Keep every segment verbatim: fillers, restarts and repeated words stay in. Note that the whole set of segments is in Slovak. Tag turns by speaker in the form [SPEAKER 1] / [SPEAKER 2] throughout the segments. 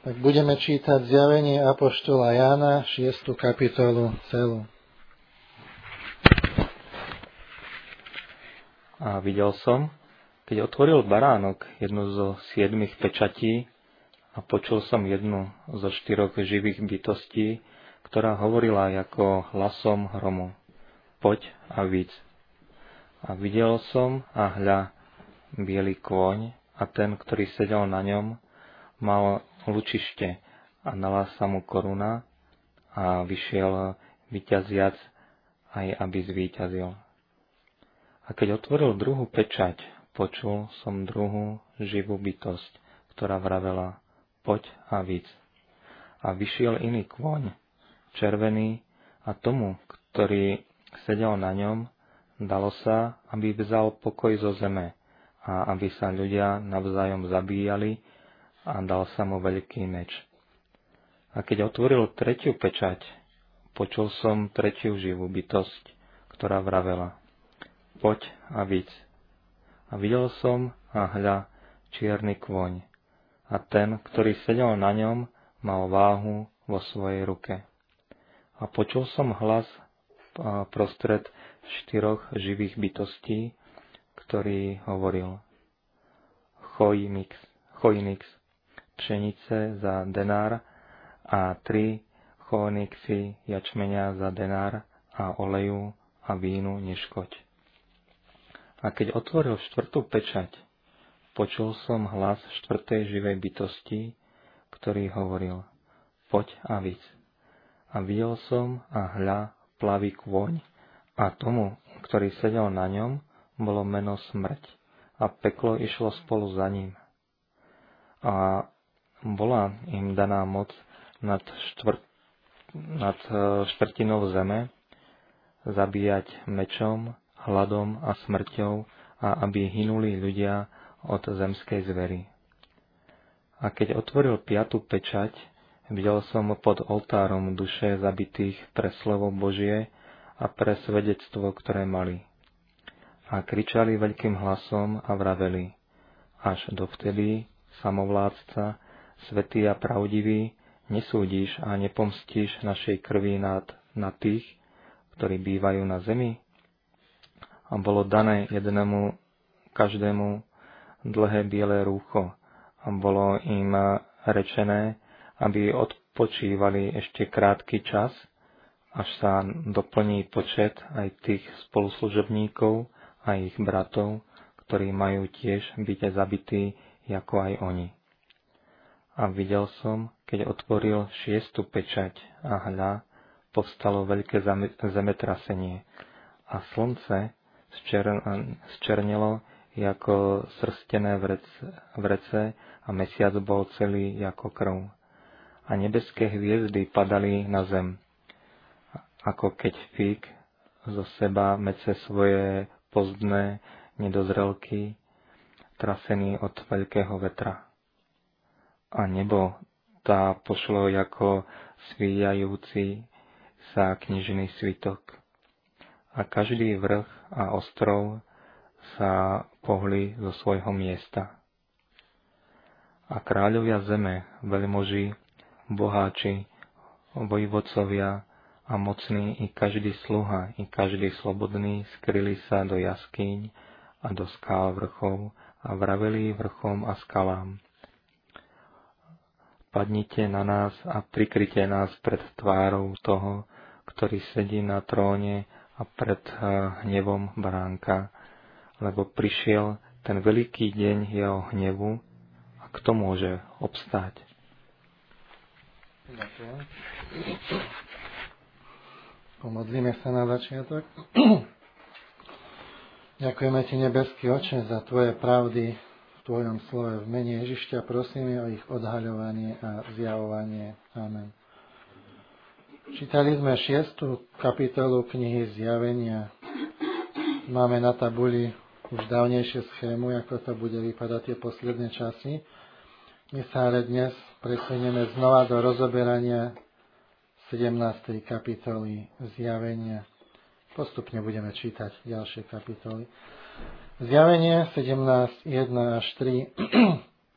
[SPEAKER 1] Tak budeme čítať Zjavenie apoštola Jána, šiestu kapitolu celú.
[SPEAKER 2] A videl som, keď otvoril baránok jednu zo siedmých pečatí a počul som jednu zo štyroch živých bytostí, ktorá hovorila ako hlasom hromu: Poď a vidz. A videl som a hľa, biely kôň, a ten, ktorý sedel na ňom, mal lučište a dala sa mu koruna a vyšiel vyťaziac, aj aby zvíťazil. A keď otvoril druhú pečať, počul som druhú živú bytosť, ktorá vravela: Poď a vidz. A vyšiel iný kôň, červený, a tomu, ktorý sedel na ňom, dalo sa, aby vzal pokoj zo zeme a aby sa ľudia navzájom zabíjali, a dal sa mu veľký meč. A keď otvoril tretiu pečať, počul som tretiu živú bytosť, ktorá vravela: Poď a vidz. A videl som a hľa, čierny kôň, a ten, ktorý sedel na ňom, mal váhu vo svojej ruke. A počul som hlas prostred štyroch živých bytostí, ktorý hovoril: Chojnix, chojnix, pšenice za denár a tri chojnixy jačmenia za denár a oleju a vínu neškoď. A keď otvoril štvrtú pečať, počul som hlas štvrtej živej bytosti, ktorý hovoril: Poď a vidz. A videl som a hľa, plavý kôň, a tomu, ktorý sedel na ňom, bolo meno Smrť, a peklo išlo spolu za ním. A bola im daná moc nad, štvrt, nad štvrtinou zeme, zabíjať mečom, hladom a smrťou, a aby hynuli ľudia od zemskej zvery. A keď otvoril piatu pečať, videl som pod oltárom duše zabitých pre slovo Božie a pre svedectvo, ktoré mali. A kričali veľkým hlasom a vraveli: Až dovtedy, samovládca, svätý a pravdivý, nesúdiš a nepomstíš našej krvi nad, nad tých, ktorí bývajú na zemi? A bolo dané jednému, každému, dlhé biele rúcho, a bolo im rečené, aby odpočívali ešte krátky čas, až sa doplní počet aj tých spoluslužobníkov a ich bratov, ktorí majú tiež byť zabití ako aj oni. A videl som, keď otvoril šiestu pečať, a hľa, povstalo veľké zemetrasenie, a slnce zčernelo ako srstené vrece, a mesiac bol celý ako krv. A nebeské hviezdy padali na zem, ako keď fík zo seba mece svoje pozdné nedozrelky, trasený od veľkého vetra. A nebo tá pošlo ako svíjajúci sa knižný svitok. A každý vrch a ostrov sa pohli zo svojho miesta. A kráľovia zeme, veľmoži, boháči, vojvodcovia a mocní, i každý sluha, i každý slobodný skryli sa do jaskýň a do skál vrchov a vraveli vrchom a skalám: Padnite na nás a prikryte nás pred tvárou toho, ktorý sedí na tróne, a pred hnevom baránka, lebo prišiel ten veľký deň jeho hnevu, a kto môže obstáť?
[SPEAKER 1] Ďakujem. Pomodlíme sa na začiatok. Ďakujeme Ti, nebeský Oče, za Tvoje pravdy v Tvojom slove. V mene Ježišťa prosíme o ich odhaľovanie a zjavovanie. Amen. Čítali sme šiestu kapitolu knihy Zjavenia. Máme na tabuli už dávnejšie schému, ako to bude vypadať tie posledné časy. My sa ale dnes presunieme znova do rozoberania sedemnástej kapitoly Zjavenia. Postupne budeme čítať ďalšie kapitoly. Zjavenie sedemnásť, jeden až tri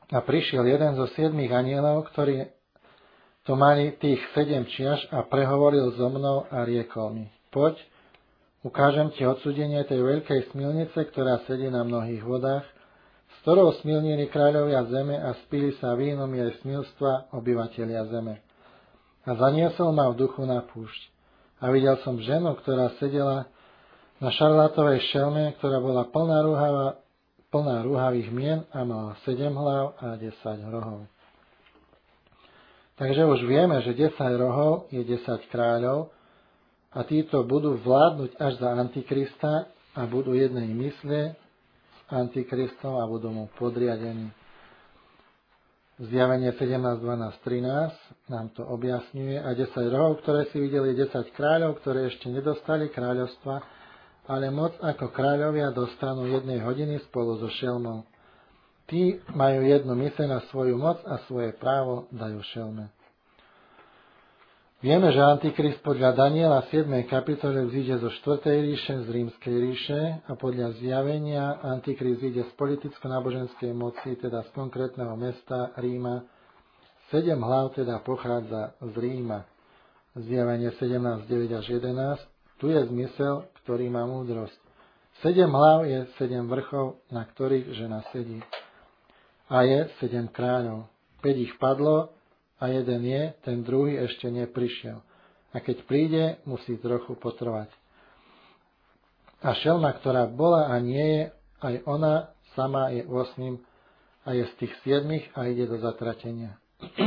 [SPEAKER 1] A prišiel jeden zo siedmých anielov, ktorí to mali tých sedem čiaž a prehovoril so mnou a riekol mi: Poď, ukážem ti odsúdenie tej veľkej smilnice, ktorá sedí na mnohých vodách, s ktorou smilnili kráľovia zeme a spili sa vínom jej smilstva obyvatelia zeme. A zaniesol ma v duchu na púšť. A videl som ženu, ktorá sedela na šarlátovej šelme, ktorá bola plná, rúhava, plná rúhavých mien a mala sedem hlav a desať rohov. Takže už vieme, že desať rohov je desať kráľov a títo budú vládnuť až za Antikrista a budú jednej mysle s Antikristom a budú mu podriadení. Zjavenie sedemnásť, dvanásť, trinásť nám to objasňuje a desať rohov, ktoré si videli, desať kráľov, ktoré ešte nedostali kráľovstva, ale moc ako kráľovia dostanú jednej hodiny spolu so šelmou. Tí majú jednu myseľ na svoju moc a svoje právo dajú šelme. Vieme, že Antikrist podľa Daniela siedmej kapitole vzíde zo štvrtej ríše, z rímskej ríše a podľa zjavenia Antikrist vyjde z politicko-náboženskej moci, teda z konkrétneho mesta Ríma. Sedem hlav teda pochádza z Ríma. Zjavenie sedemnásť, deväť až jedenásť. Tu je zmysel, ktorý má múdrosť. Sedem hlav je sedem vrchov, na ktorých žena sedí. A je sedem kráľov. Päť ich padlo a jeden je, ten druhý ešte neprišiel. A keď príde, musí trochu potrvať. A šelma, ktorá bola a nie je, aj ona sama je osmým a je z tých siedmých a ide do zatratenia.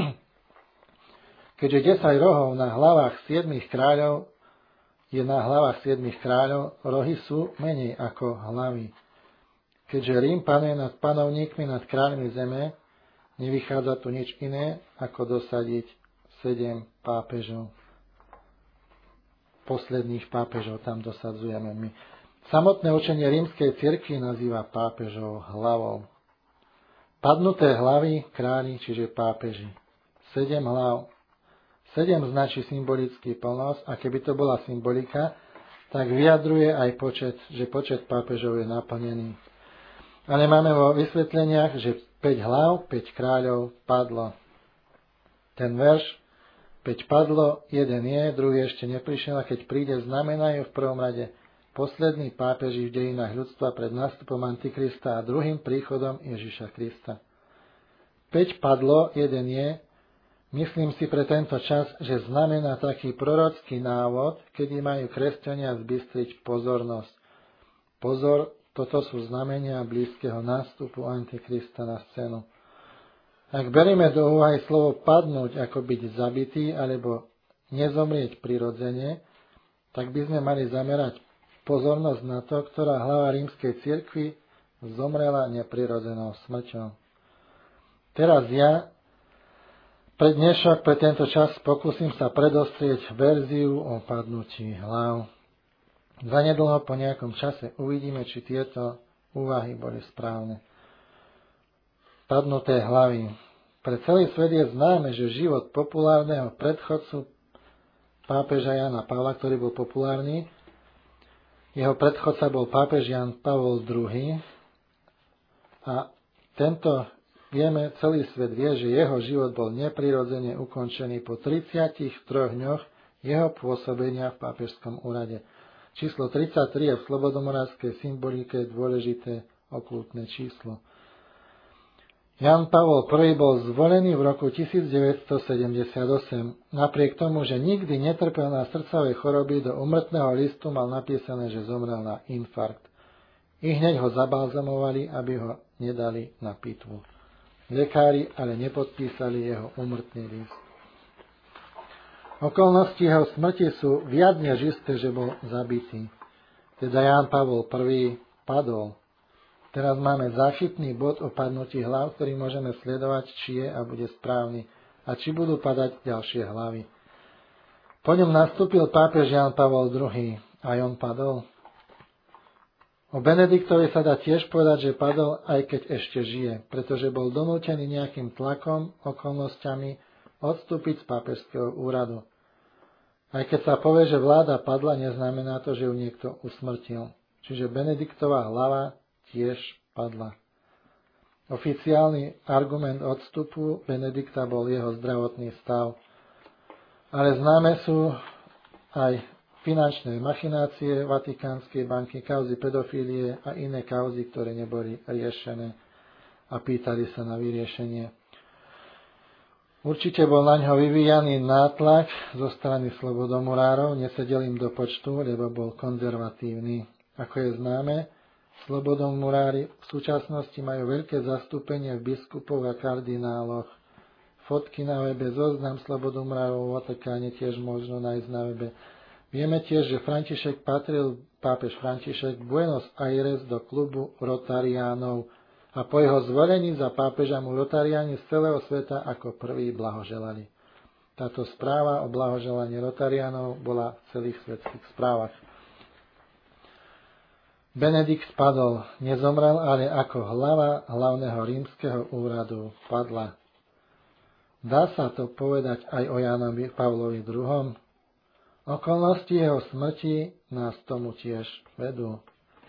[SPEAKER 1] Keďže desať rohov na hlavách siedmých kráľov je na hlavách siedmých kráľov, rohy sú menej ako hlavy. Keďže Rím panuje nad panovníkmi, nad kráľmi zeme, nevychádza tu nič iné, ako dosadiť sedem pápežov. Posledných pápežov tam dosadzujeme my. Samotné učenie rímskej cirkvi nazýva pápežov hlavou. Padnuté hlavy králi, čiže pápeži. Sedem hlav. Sedem značí symbolický plnosť a keby to bola symbolika, tak vyjadruje aj počet, že počet pápežov je naplnený. Ale máme vo vysvetleniach, že päť hlav, päť kráľov padlo. Ten verš, päť padlo, jeden je, druhý ešte neprišiel a keď príde, znamenajú v prvom rade poslední pápeži v dejinách ľudstva pred nástupom Antikrista a druhým príchodom Ježiša Krista. päť padlo, jeden je, myslím si pre tento čas, že znamená taký prorocký návod, kedy majú kresťania zbystriť pozornosť. Pozor, toto sú znamenia blízkeho nástupu Antikrista na scénu. Ak berieme do úvahy slovo padnúť ako byť zabitý alebo nezomrieť prirodzene, tak by sme mali zamerať pozornosť na to, ktorá hlava rímskej cirkvi zomrela neprirodzenou smrťou. Teraz ja pre dnešok, pre tento čas pokúsim sa predostrieť verziu o padnutí hlav. Zanedlho po nejakom čase uvidíme, či tieto úvahy boli správne. Padnuté hlavy. Pre celý svet je známe, že život populárneho predchodcu pápeža Jana Pavla, ktorý bol populárny, jeho predchodca bol pápež Jan Pavol druhý. A tento, vieme, celý svet vie, že jeho život bol neprirodzene ukončený po tridsiatich troch dňoch jeho pôsobenia v pápežskom úrade. Číslo tridsaťtri je v slobodomorávskej symbolike dôležité okultné číslo. Jan Pavol prvý bol zvolený v roku tisícdeväťstosedemdesiatosem. Napriek tomu, že nikdy netrpel na srdcovej choroby, do úmrtného listu mal napísané, že zomrel na infarkt. I hneď ho zabalzamovali, aby ho nedali na pitvu. Lekári ale nepodpísali jeho úmrtný list. Okolnosti jeho smrti sú viac než isté, že bol zabitý. Teda Ján Pavol prvý padol. Teraz máme záchytný bod o padnutí hlav, ktorý môžeme sledovať, či je a bude správny a či budú padať ďalšie hlavy. Po ňom nastúpil pápež Ján Pavol druhý. A on padol. O Benediktovi sa dá tiež povedať, že padol, aj keď ešte žije, pretože bol donútený nejakým tlakom, okolnostiami odstúpiť z pápežského úradu. Aj keď sa povie, že vláda padla, neznamená to, že ju niekto usmrtil. Čiže Benediktová hlava tiež padla. Oficiálny argument odstupu Benedikta bol jeho zdravotný stav. Ale známe sú aj finančné machinácie Vatikánskej banky, kauzy pedofílie a iné kauzy, ktoré neboli riešené a pýtali sa na vyriešenie. Určite bol na ňo vyvíjaný nátlak zo strany slobodomurárov, nesedel im do počtu, lebo bol konzervatívny. Ako je známe, slobodomurári v súčasnosti majú veľké zastúpenie v biskupoch a kardináloch. Fotky na webe, zoznam slobodomurárov v Vatikáne tiež možno nájsť na webe. Vieme tiež, že František patril, pápež František, Buenos Aires do klubu Rotariánov a po jeho zvolení za pápeža mu Rotariáni z celého sveta ako prví blahoželali. Táto správa o blahoželaní Rotariánov bola v celých svetských správach. Benedikt spadol, nezomrel, ale ako hlava hlavného rímskeho úradu padla. Dá sa to povedať aj o Jánovi Pavlovi druhom. Okolnosti jeho smrti nás tomu tiež vedú.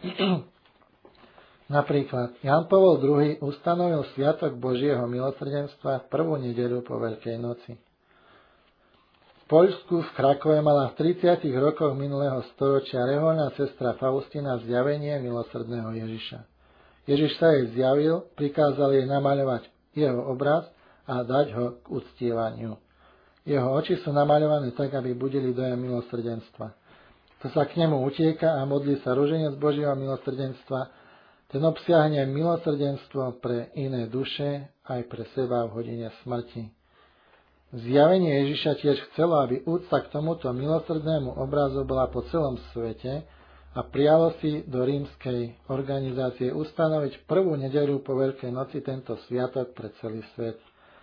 [SPEAKER 1] Napríklad Ján Pavol druhý ustanovil Sviatok Božieho milosrdenstva v prvú nedeľu po Veľkej noci. V Poľsku v Krakove mala v tridsiatych rokoch minulého storočia rehoľná sestra Faustina zjavenie milosrdného Ježiša. Ježiš sa jej zjavil, prikázal jej namaľovať jeho obraz a dať ho k uctievaniu. Jeho oči sú namaľované tak, aby budili dojem milosrdenstva. Kto sa k nemu utieka a modlí sa ruženec Božieho milosrdenstva, ten obsiahne milosrdenstvo pre iné duše, aj pre seba v hodine smrti. Zjavenie Ježiša tiež chcelo, aby úcta k tomuto milosrdnému obrazu bola po celom svete a prijalo si do rímskej organizácie ustanoviť prvú nedeľu po Veľkej noci tento sviatok pre celý svet.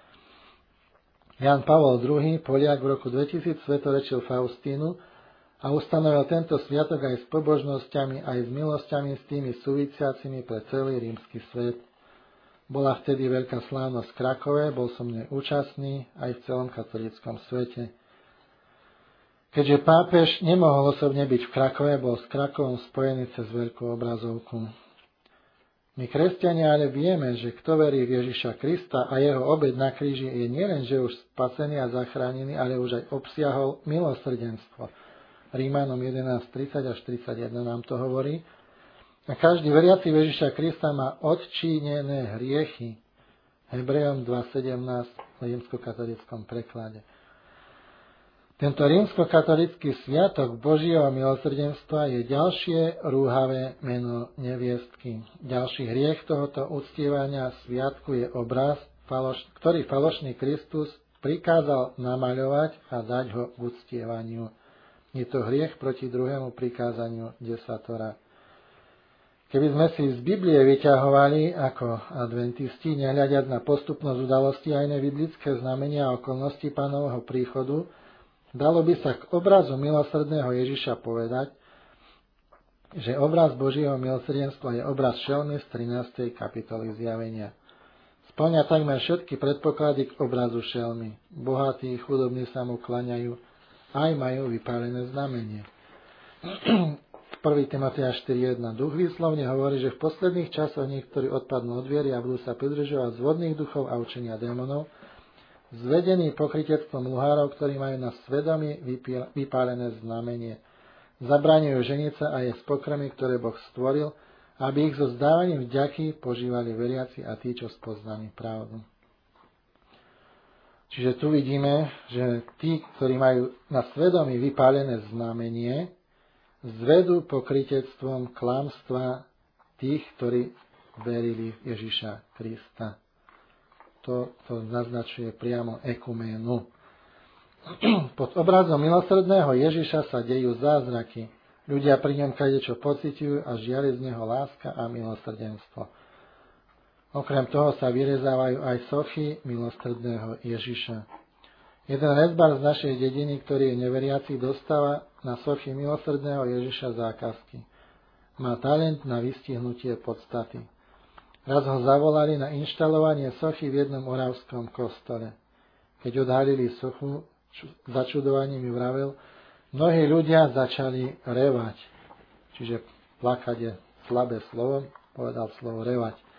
[SPEAKER 1] Ján Pavol druhý, Poliak, v roku dvetisíc svetorečil Faustínu a ustanovil tento sviatok aj s pobožnosťami, aj s milosťami s tými súvisiacimi pre celý rímsky svet. Bola vtedy veľká slávnosť v Krakove, bol som nej účastný aj v celom katolíckom svete. Keďže pápež nemohol osobne byť v Krakove, bol s Krakovom spojený cez veľkú obrazovku. My, kresťania, ale vieme, že kto verí v Ježiša Krista a jeho obed na kríži je nielen, že už spasený a zachránený, ale už aj obsiahol milosrdenstvo. Rímanom jedenásť tridsať až tridsaťjeden nám to hovorí. A každý veriaci v Ježiša Krista má odčínené hriechy. Hebrejom dva sedemnásť v rímskokatolíckom preklade. Tento rímskokatolícky sviatok Božieho milosrdenstva je ďalšie rúhavé meno neviestky. Ďalší hriech tohoto uctievania sviatku je obraz, ktorý falošný Kristus prikázal namaľovať a dať ho k uctievaniu. Je to hriech proti druhému prikázaniu desatora. Keby sme si z Biblie vyťahovali ako adventisti, nehľadiac na postupnosť udalostí a iné biblické znamenia a okolnosti Pánovho príchodu, dalo by sa k obrazu milosrdného Ježiša povedať, že obraz Božieho milosrdenstva je obraz šelmy z trinástej kapitoly Zjavenia. Spĺňa takmer všetky predpoklady k obrazu šelmy. Bohatí i chudobní sa mu klaňajú, aj majú vypálené znamenie. prvý. Timoteja štyri jeden. Duch výslovne hovorí, že v posledných časoch niektorí odpadnú od viery a budú sa pridržovať zvodných duchov a učenia démonov, zvedení pokrytectvom luhárov, ktorí majú na svedomí vypálené znamenie. Zabraňujú ženiť sa a jesť pokrmy, ktoré Boh stvoril, aby ich so zdávaním vďaky požívali veriaci a tí, čo spoznali pravdu. Čiže tu vidíme, že tí, ktorí majú na svedomí vypálené znamenie, zvedú pokrytectvom klamstva tých, ktorí verili v Ježiša Krista. To, to naznačuje priamo ekuménu. Pod obrazom milosrdného Ježiša sa dejú zázraky. Ľudia pri ňom kadečo pociťujú a žiari z neho láska a milosrdenstvo. Okrem toho sa vyrezávajú aj sochy milosrdného Ježiša. Jeden rezbar z našej dediny, ktorý je neveriaci, dostáva na sochy milosrdného Ježiša zákazky. Má talent na vystihnutie podstaty. Raz ho zavolali na inštalovanie sochy v jednom oravskom kostole. Keď odhalili sochu, začudovaním mi vravel, mnohí ľudia začali revať. Čiže plakať je slabé slovo, povedal slovo revať.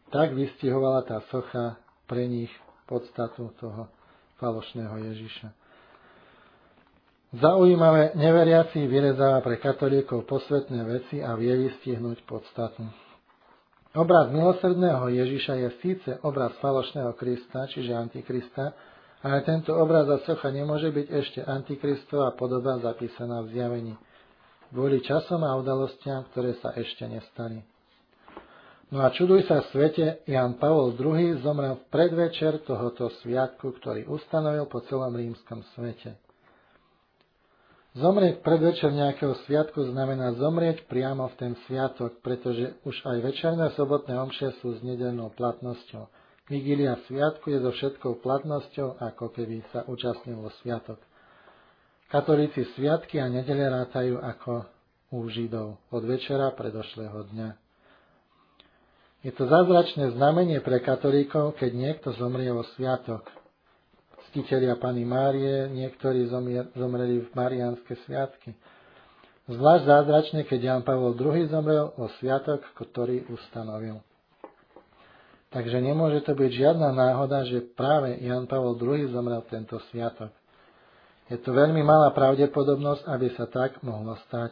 [SPEAKER 1] tak vystihovala tá socha pre nich podstatu toho falošného Ježiša. Zaujímavé, neveriaci vyrezáva pre katolíkov posvetné veci a vie vystihnúť podstatu. Obraz milosrdného Ježiša je síce obraz falošného Krista, čiže Antikrista, ale tento obraz a socha nemôže byť ešte Antikristová podoba zapísaná v Zjavení, kvôli časom a udalostiam, ktoré sa ešte nestali. No a čuduj sa v svete, Ján Pavol druhý. zomrel v predvečer tohoto sviatku, ktorý ustanovil po celom rímskom svete. Zomrieť v predvečer nejakého sviatku znamená zomrieť priamo v ten sviatok, pretože už aj večerné sobotné omše sú s nedeľnou platnosťou. Vigília sviatku je so všetkou platnosťou, ako keby sa účastnil vo sviatok. Katolíci sviatky a nedele rátajú ako u Židov od večera predošlého dňa. Je to zázračné znamenie pre katolíkov, keď niekto zomrie vo sviatok. Ctitelia Panny Márie, niektorí zomreli v mariánske sviatky. Zvlášť zázračné, keď Ján Pavol druhý. zomrel vo sviatok, ktorý ustanovil. Takže nemôže to byť žiadna náhoda, že práve Ján Pavol druhý. zomrel v tento sviatok. Je to veľmi malá pravdepodobnosť, aby sa tak mohlo stať.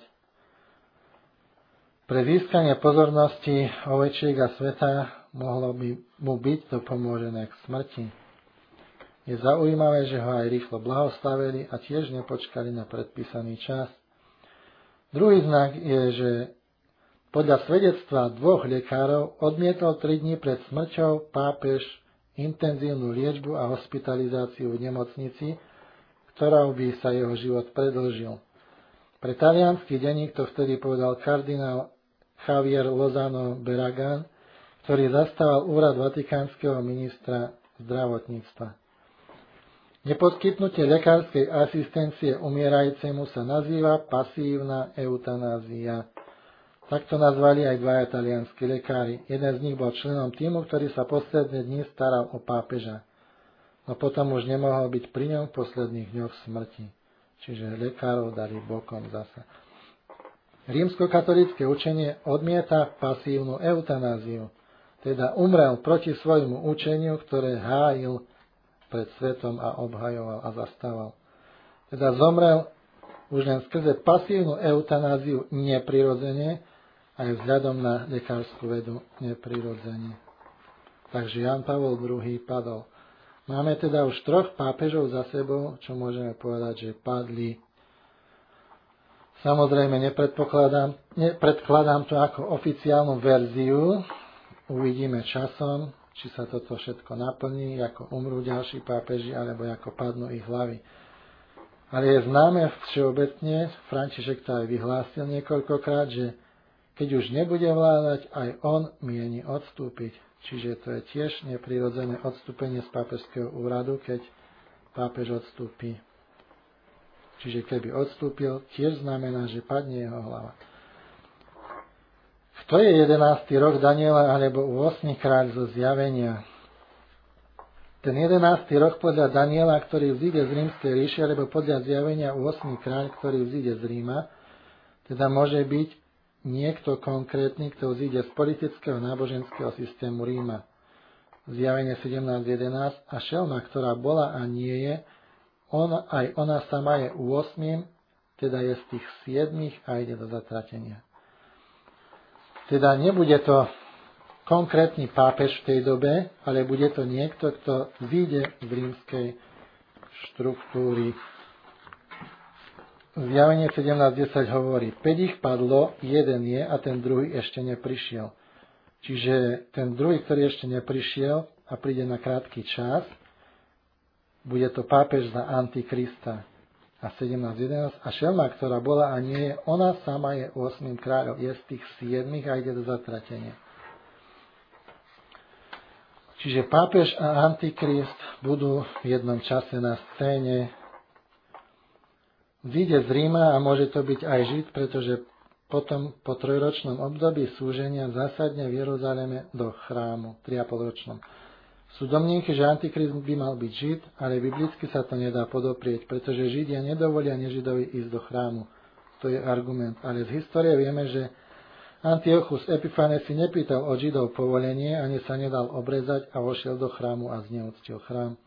[SPEAKER 1] Pre získanie pozornosti ovečiek a sveta mohlo by mu byť to pomôžené k smrti. Je zaujímavé, že ho aj rýchlo blahoslavili a tiež nepočkali na predpísaný čas. Druhý znak je, že podľa svedectva dvoch lekárov odmietol tri dni pred smrťou pápež intenzívnu liečbu a hospitalizáciu v nemocnici, ktorou by sa jeho život predĺžil. Pre taliansky denník to vtedy povedal kardinál Javier Lozano Barragán, ktorý zastával úrad vatikánskeho ministra zdravotníctva. Neposkytnutie lekárskej asistencie umierajúcemu sa nazýva pasívna eutanázia. Takto nazvali aj dvaja talianskí lekári. Jeden z nich bol členom tímu, ktorý sa posledné dni staral o pápeža. No potom už nemohol byť pri ňom v posledných dňoch smrti. Čiže lekárov dali bokom zasa. Rímskokatolícke učenie odmieta pasívnu eutanáziu, teda umrel proti svojmu učeniu, ktoré hájil pred svetom a obhajoval a zastával. Teda zomrel už len skrze pasívnu eutanáziu neprirodzene, aj vzhľadom na lekárskú vedu neprirodzene. Takže Ján Pavol druhý. padol. Máme teda už troch pápežov za sebou, čo môžeme povedať, že padli. Samozrejme, nepredpokladám, nepredkladám to ako oficiálnu verziu. Uvidíme časom, či sa toto všetko naplní, ako umrú ďalší pápeži, alebo ako padnú ich hlavy. Ale je známe všeobecne, František to aj vyhlásil niekoľkokrát, že keď už nebude vládať, aj on mieni odstúpiť. Čiže to je tiež neprirodzené odstúpenie z pápežského úradu, keď pápež odstúpi. Čiže keby odstúpil, tiež znamená, že padne jeho hlava. Kto je jedenásty rok Daniela alebo ôsmy kráľ zo Zjavenia? Ten jedenásty rok podľa Daniela, ktorý vzíde z Rímskej ríše, alebo podľa Zjavenia ôsmy kráľ, ktorý vzíde z Ríma, teda môže byť niekto konkrétny, kto vzíde z politického náboženského systému Ríma. Zjavenie sedemnásť jedenásť a šelma, ktorá bola a nie je, ona, aj ona sama je ôsmym, teda je z tých siedmých a ide do zatratenia. Teda nebude to konkrétny pápež v tej dobe, ale bude to niekto, kto vyjde z rímskej štruktúry. Zjavenie sedemnásť desať hovorí, päť ich padlo, jeden je a ten druhý ešte neprišiel. Čiže ten druhý, ktorý ešte neprišiel a príde na krátky čas, bude to pápež za Antikrista. A sedemnásť jedenásť a šelma, ktorá bola a nie je, ona sama je ôsmym kráľom, je z tých siedmých a ide do zatratenia. Čiže pápež a Antikrist budú v jednom čase na scéne. Vyjde z Ríma a môže to byť aj Žid, pretože potom po trojročnom období súženia zásadne v Jeruzaleme do chrámu, tri a pol ročnom. Sú domnienky, že Antikrist by mal byť Žid, ale biblicky sa to nedá podoprieť, pretože Židia nedovolia nežidovi ísť do chrámu. To je argument. Ale z histórie vieme, že Antiochus Epiphanes si nepýtal od Židov povolenie, ani sa nedal obrezať a vošiel do chrámu a zneúctil chrám.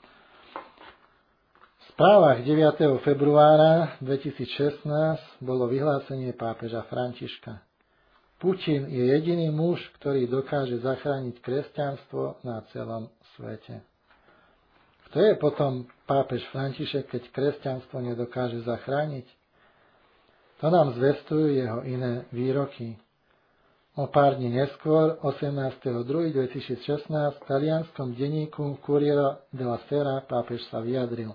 [SPEAKER 1] V správach deviateho februára dvetisícšestnásť bolo vyhlásenie pápeža Františka. Putin je jediný muž, ktorý dokáže zachrániť kresťanstvo na celom svete. Kto je potom pápež František, keď kresťanstvo nedokáže zachrániť? To nám zvestujú jeho iné výroky. O pár dní neskôr, osemnásteho druhého dvetisícšestnásť, v talianskom denníku Corriere della Sera pápež sa vyjadril.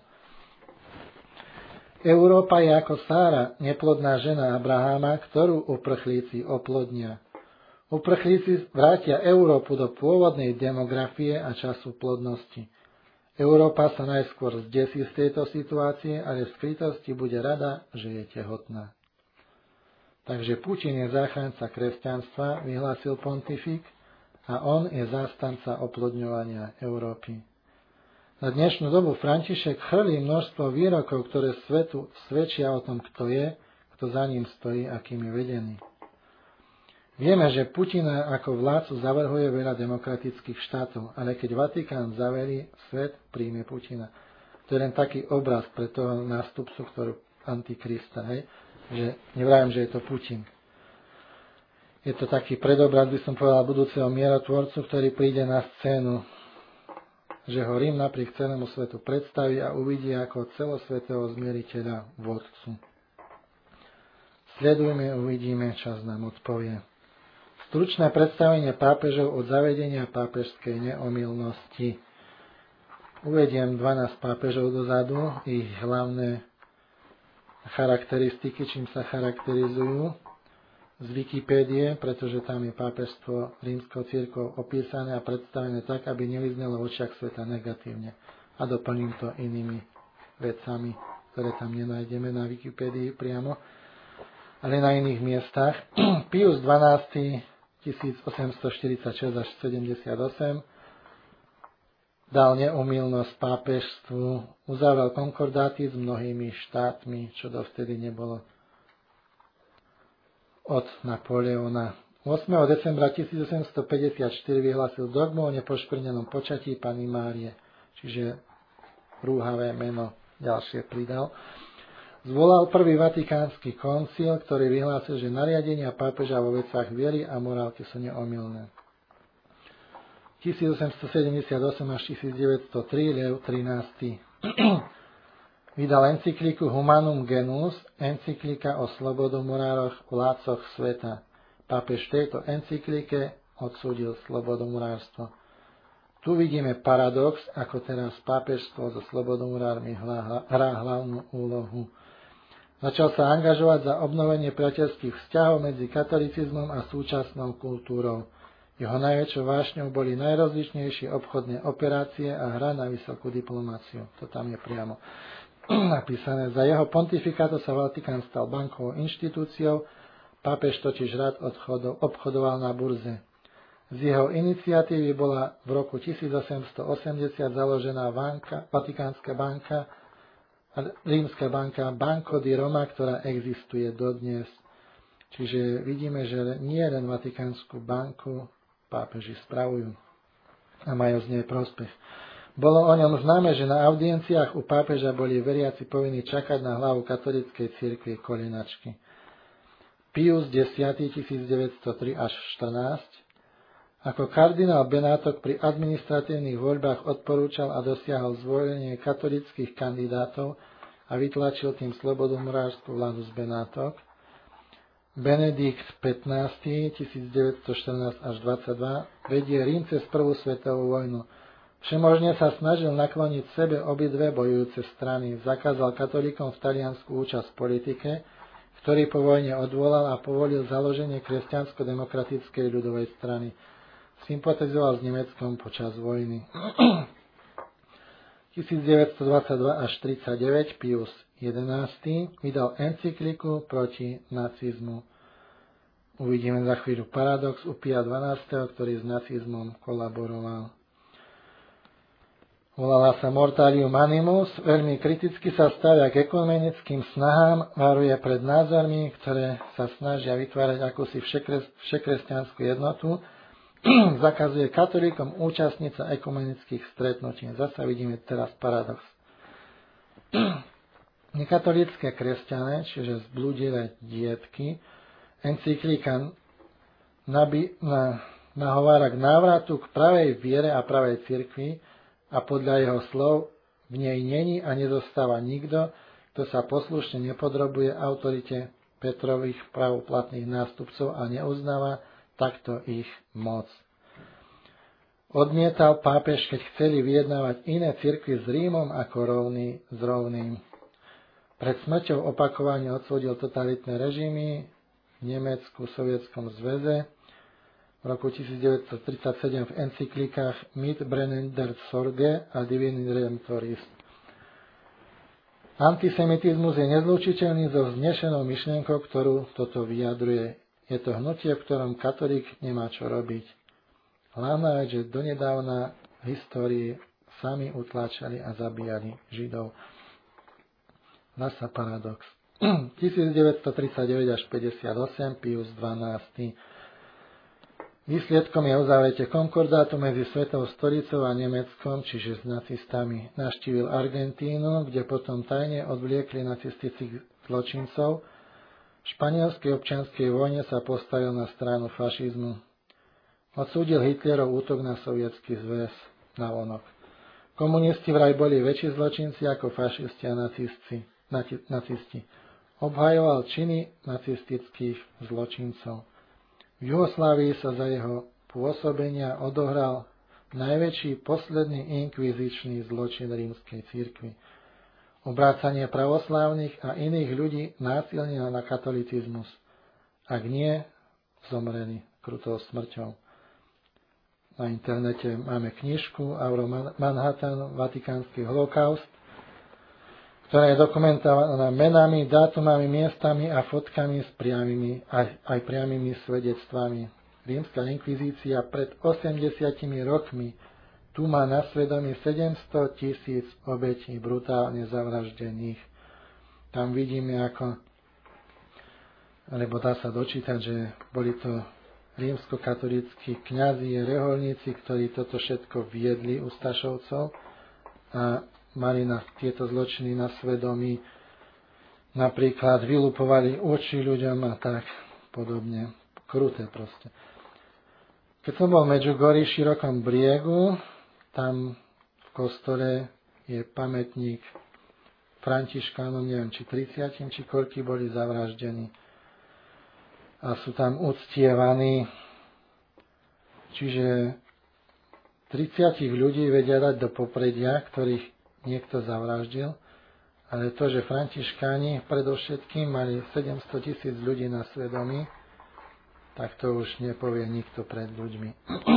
[SPEAKER 1] Európa je ako Sára, neplodná žena Abraháma, ktorú uprchlíci oplodnia. Uprchlíci vrátia Európu do pôvodnej demografie a času plodnosti. Európa sa najskôr zdesí z tejto situácie, ale v skrytosti bude rada, že je tehotná. Takže Putin je záchranca kresťanstva, vyhlásil pontifik, a on je zástanca oplodňovania Európy. Na dnešnú dobu František chrlí množstvo výrokov, ktoré svetu svedčia o tom, kto je, kto za ním stojí a kým je vedený. Vieme, že Putina ako vládcu zavrhuje veľa demokratických štátov, ale keď Vatikán zaverí, svet príjme Putina. To je len taký obraz pre toho nástupcu, ktorú Antikrista, hej? Že nevrávam, že je to Putin. Je to taký predobraz, by som povedal, budúceho mierotvorcu, ktorý príde na scénu, že ho Rím napriek celému svetu predstaví a uvidí ako celosvetého zmieriteľa vodcu. Sledujme, uvidíme, čas nám odpovie. Stručné predstavenie pápežov od zavedenia pápežskej neomylnosti. Uvediem dvanásť pápežov dozadu, ich hlavné charakteristiky, čím sa charakterizujú z Wikipédie, pretože tam je pápežstvo rímskou cirkvou opísané a predstavené tak, aby nevyznelo v očiach sveta negatívne. A doplním to inými vecami, ktoré tam nenájdeme na Wikipédii priamo, ale na iných miestach. Pius dvanásty tisícosemstoštyridsaťšesť až sedemdesiatosem dal neomylnosť pápežstvu, uzavrel konkordáty s mnohými štátmi, čo dovtedy nebolo od Napoleona. ôsmeho decembra tisícosemstopäťdesiatštyri vyhlásil dogmu o nepoškvrnenom počatí Panny Márie, čiže rúhavé meno ďalšie pridal. Zvolal prvý vatikánsky koncil, ktorý vyhlásil, že nariadenia pápeža vo vecách viery a morálky sú neomylné. tisícosemstosedemdesiatosem až tisícdeväťstotri Lev trinásty vydal encykliku Humanum Genus, encyklika o slobodomurároch, vládcoch sveta. Pápež v tejto encyklike odsúdil slobodomurárstvo. Tu vidíme paradox, ako teraz pápežstvo so slobodomurármi hrá hlavnú úlohu. Začal sa angažovať za obnovenie priateľských vzťahov medzi katolicizmom a súčasnou kultúrou. Jeho najväčšou vášňou boli najrozličnejšie obchodné operácie a hra na vysokú diplomáciu. To tam je priamo napísané. Za jeho pontifikátu sa Vatikán stal bankovou inštitúciou, pápež totiž rád obchodoval na burze. Z jeho iniciatívy bola v roku tisícosemstoosemdesiat založená banka, Vatikánska banka, Rímska banka Banco di Roma, ktorá existuje dodnes. Čiže vidíme, že nie len Vatikánsku banku pápeži spravujú a majú z nej prospech. Bolo o ňom známe, že na audienciách u pápeža boli veriaci povinní čakať na hlavu katolíckej cirkvi kolienačky. Pius X tisícdeväťstotri až štrnásť ako kardinál Benátok pri administratívnych voľbách odporúčal a dosiahol zvolenie katolíckych kandidátov a vytlačil tým slobodomurárskú vládu z Benátok. Benedikt pätnásty tisícdeväťstoštrnásť až dvadsaťdva vedie Rím cez prvú svetovú vojnu. Všemožne sa snažil nakloniť sebe obidve bojujúce strany. Zakázal katolíkom v Taliansku účasť v politike, ktorý po vojne odvolal a povolil založenie kresťansko-demokratickej ľudovej strany. Sympatizoval s Nemeckom počas vojny. tisícdeväťstodvadsaťdva až tridsaťdeväť Pius jedenásty vydal encykliku proti nacizmu. Uvidíme za chvíľu paradox u Pia dvanásteho, ktorý s nacizmom kolaboroval. Volala sa Mortalium Animus, veľmi kriticky sa stavia k ekumenickým snahám, varuje pred názormi, ktoré sa snažia vytvárať akúsi všekres, všekresťanskú jednotu, zakazuje katolíkom účastniť sa ekumenických stretnutí. Zasa vidíme teraz paradox. Nekatolícke kresťané, čiže zblúdilé dietky, encyklika nabi, na, nahovára k návratu k pravej viere a pravej cirkvi, a podľa jeho slov v nej není a nezostáva nikto, kto sa poslušne nepodrobuje autorite Petrových pravoplatných nástupcov a neuznáva takto ich moc. Odmietal pápež, keď chceli vyjednávať iné cirkvi s Rímom ako rovný s rovným. Pred smrťou opakovane odsúdil totalitné režimy v Nemecku, Sovietskom zväze, v roku devätnásťtridsaťsedem v encyklikách Mit brennender Sorge a Divini Redemptoris. Antisemitizmus je nezlučiteľný so vznešenou myšlienkou, ktorú toto vyjadruje. Je to hnutie, v ktorom katolík nemá čo robiť. Hlavná vec, že donedávna v histórii sami utláčali a zabíjali Židov. Zasa paradox. devätnásťtridsaťdeväť až päťdesiatosem Pius dvanásty. Výsledkom je uzavretie konkordátu medzi Svetou stolicou a Nemeckom, čiže s nacistami. Navštívil Argentínu, kde potom tajne odvliekli nacistických zločincov. V španielskej občianskej vojne sa postavil na stranu fašizmu. Odsúdil Hitlerov útok na Sovietsky zväz navonok. Komunisti vraj boli väčší zločinci ako fašisti a nacisti. nacisti. Obhajoval činy nacistických zločincov. V Juhoslávii sa za jeho pôsobenia odohral najväčší posledný inkvizičný zločin rímskej cirkvi. Obrácanie pravoslávnych a iných ľudí násilne na katolicizmus. Ak nie, zomreli krutou smrťou. Na internete máme knižku Euro Manhattan, Vatikánsky holokaust, ktorá je dokumentovaná menami, dátumami, miestami a fotkami s priamými, aj, aj priamými svedectvami. Rímska inkvizícia pred osemdesiatimi rokmi tu má na svedomí sedemsto tisíc obetí brutálne zavraždených. Tam vidíme, ako, alebo dá sa dočítať, že boli to rímskokatolíckí kňazi, reholníci, ktorí toto všetko viedli u Stašovcov a mali na tieto zločiny na svedomí, napríklad vylupovali oči ľuďom a tak podobne. Kruté proste. Keď som bol v Medžugorí, širokom briegu, tam v kostole je pamätník Františkánom, neviem, či tridsiatim, či koľky boli zavraždení. A sú tam uctievaní. Čiže tridsiatich ľudí vedia dať do popredia, ktorých niekto zavraždil, ale to, že františkáni predovšetkým mali sedemsto tisíc ľudí na svedomí, tak to už nepovie nikto pred ľuďmi.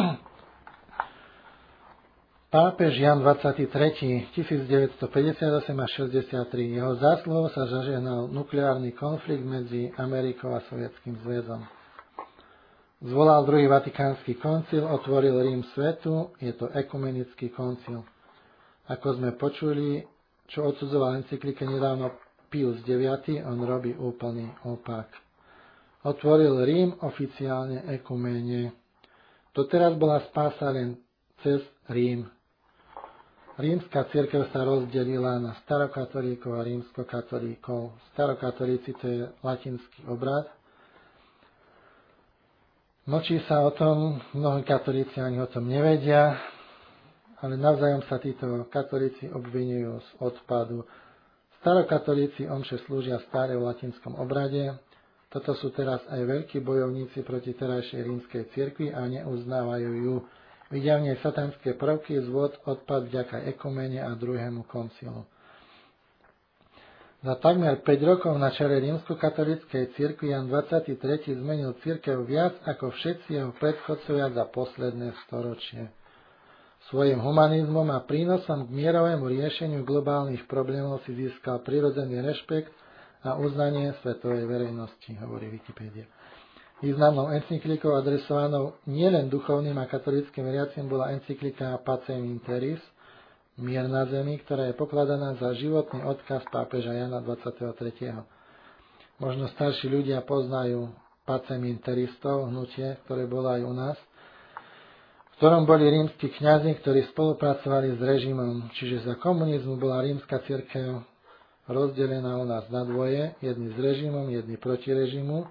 [SPEAKER 1] Pápež Jan dvadsiaty tretí tisícdeväťstopäťdesiatosem až šesťdesiattri. Jeho zásluhou sa zažehnal nukleárny konflikt medzi Amerikou a Sovietským zväzom. Zvolal druhý Vatikánsky koncil, otvoril Rím svetu, je to ekumenický koncil. Ako sme počuli, čo odsudzoval encyklike nedávno Pius deviaty, on robí úplný opak. Otvoril Rím oficiálne ekuméne. Doteraz bola spása len cez Rím. Rímska cirkev sa rozdelila na starokatolíkov a rímskokatolíkov. Starokatolíci to je latinský obrad. Mlčí sa o tom, mnohí katolíci ani o tom nevedia, ale navzájom sa títo katolíci obvinujú z odpadu. Starokatolíci omše slúžia stále v latinskom obrade. Toto sú teraz aj veľkí bojovníci proti terajšej rímskej cirkvi a neuznávajú ju. Vidia v nej satanské prvky, zvod, odpad vďaka ekumene a druhému koncilu. Za takmer päť rokov na čele rímskokatolíckej cirkvi Jan dvadsiaty tretí zmenil cirkev viac ako všetci jeho predchodcovia za posledné storočie. Svojím humanizmom a prínosom k mierovému riešeniu globálnych problémov si získal prirodzený rešpekt a uznanie svetovej verejnosti, hovorí Wikipédia. Významnou encyklikou adresovanou nielen duchovným a katolíckym veriacim bola encyklika Pacem in Terris, Mier na zemi, ktorá je pokladaná za životný odkaz pápeža Jana dvadsiateho tretieho Možno starší ľudia poznajú Pacem Interistov, hnutie, ktoré bolo aj u nás, v ktorom boli rímski kňazi, ktorí spolupracovali s režimom, čiže za komunizmu bola rímska cirkev rozdelená u nás na dvoje, jedni s režimom, jedni proti režimu.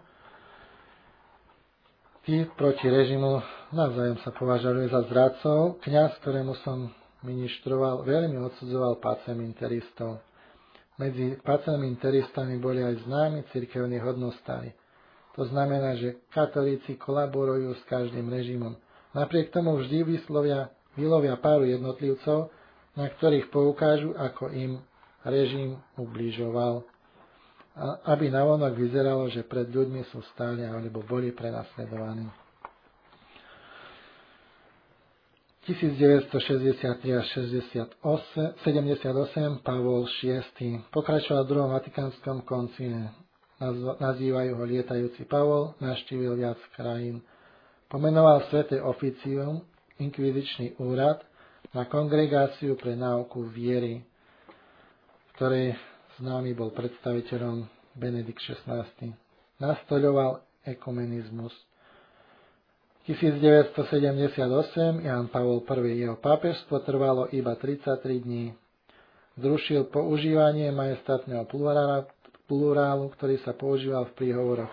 [SPEAKER 1] Tí proti režimu navzájom sa považovali za zradcov. Kňaz, ktorému som ministroval, veľmi odsudzoval Pacem Interistov. Medzi Pacem Interistami boli aj známi cirkevní hodnostári. To znamená, že katolíci kolaborujú s každým režimom. Napriek tomu vždy vyslovia, vylovia páru jednotlivcov, na ktorých poukážu, ako im režim ubližoval. A aby navonok vyzeralo, že pred ľuďmi sú stále alebo boli prenasledovaní. tisícdeväťstošesťdesiattri až sedemdesiatosem Pavol šiesty pokračoval v druhom vatikánskom koncile. Nazývajú ho lietajúci Pavol, navštívil viac krajín. Pomenoval sväté oficium, inkvizičný úrad, na kongregáciu pre náuku viery, ktorej známy bol predstaviteľom Benedikt šestnásty Nastoľoval ekumenizmus. tisícdeväťstosedemdesiatosem Ján Pavol I. Jeho pápežstvo trvalo iba tridsaťtri dní. Zrušil používanie majestátneho plurálu, ktorý sa používal v príhovoroch.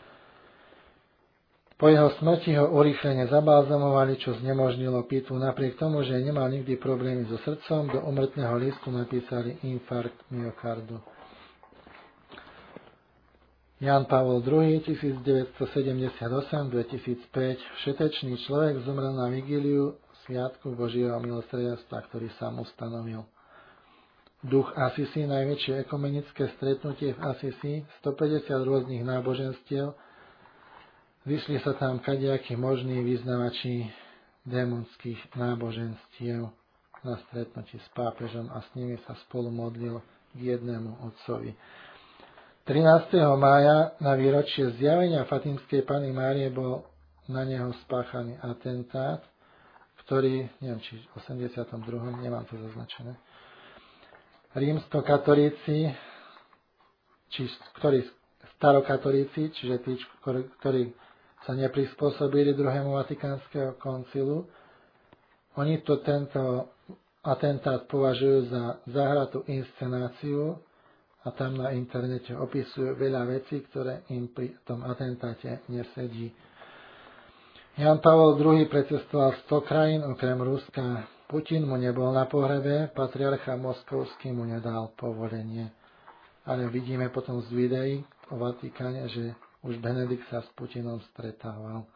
[SPEAKER 1] Po jeho smrti ho urýchlene zabalzamovali, čo znemožnilo pitvu. Napriek tomu, že nemal nikdy problémy so srdcom, do úmrtného listu napísali infarkt myokardu. Ján Pavol druhý. tisícdeväťstosedemdesiatosem až dvetisícpäť Všetečný človek zomrel na vigíliu Sviatku Božieho milosrdenstva, ktorý sám ustanovil. Duch Asisi, najväčšie ekumenické stretnutie v Asisi, stopäťdesiat rôznych náboženstiev, vyšli sa tam kadejakí možní vyznavači démonských náboženstiev na stretnutí s pápežom a s nimi sa spolu modlil k jednému otcovi. trinásteho mája na výročie zjavenia Fatimskej Panny Márie bol na neho spáchaný atentát, ktorý, neviem, či v osemdesiatom druhom nemám to zaznačené, rímskokatolíci, či ktorí starokatolíci, čiže tí, ktorí sa neprispôsobili druhému Vatikánskeho koncilu, oni to tento atentát považujú za zahratú inscenáciu a tam na internete opisujú veľa vecí, ktoré im pri tom atentáte nesedí. Ján Pavol druhý precestoval sto krajín, okrem Ruska. Putin mu nebol na pohrebe, patriarcha moskovský mu nedal povolenie. Ale vidíme potom z videí o Vatikáne, že už Benedikt sa s Putinom stretával.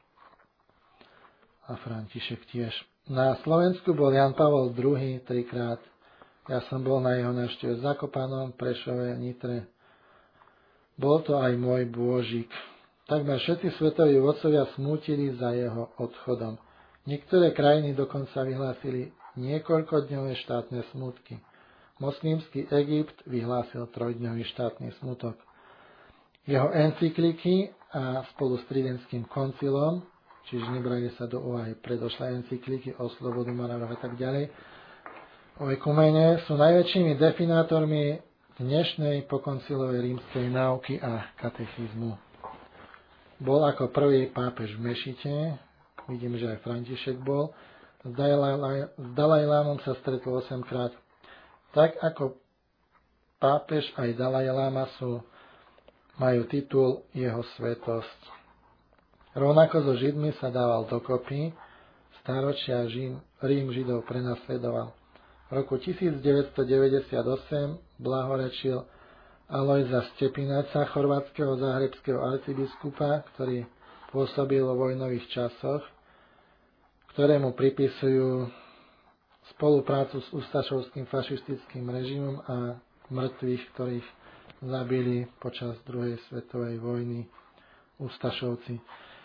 [SPEAKER 1] A František tiež. Na Slovensku bol Ján Pavol druhý trikrát. Ja som bol na jeho návšteve v Zakopanom, Prešove, Nitre. Bol to aj môj bôžik. Takmer všetci svetoví vodcovia smútili za jeho odchodom. Niektoré krajiny dokonca vyhlásili niekoľkodňové štátne smútky. Moslimský Egypt vyhlásil trojdňový štátny smutok. Jeho encykliky a spolu s Tridentským koncilom, čiže nebrali sa do úvahy predošlé encykliky o slobodu Maravov a tak ďalej, o ekumene sú najväčšími definátormi dnešnej pokoncilovej rímskej náuky a katechizmu. Bol ako prvý pápež v Mešite, vidím, že aj František bol, s Dalajlámom sa stretol osemkrát. Tak ako pápež aj Dalajláma sú, majú titul Jeho svetosť. Rovnako so Židmi sa dával dokopy, stáročia Rím Židov prenasledoval. V roku tisícdeväťstodeväťdesiatosem blahorečil Alojza Stepinaca, chorvátskeho záhrebského arcibiskupa, ktorý pôsobil vo vojnových časoch, ktorému pripisujú spoluprácu s ustašovským fašistickým režimom a mŕtvych, ktorých zabili počas druhej svetovej vojny ustašovci.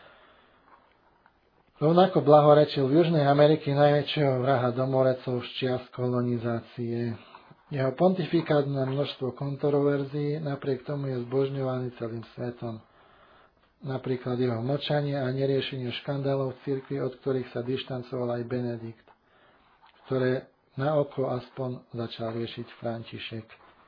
[SPEAKER 1] Rovnako blahorečil v Južnej Amerike najväčšieho vraha domorecov z čias kolonizácie. Jeho pontifikát má množstvo kontroverzií, napriek tomu je zbožňovaný celým svetom. Napríklad jeho mlčanie a neriešenie škandálov v cirkvi, od ktorých sa dištancoval aj Benedikt, ktoré na oko aspoň začal riešiť František.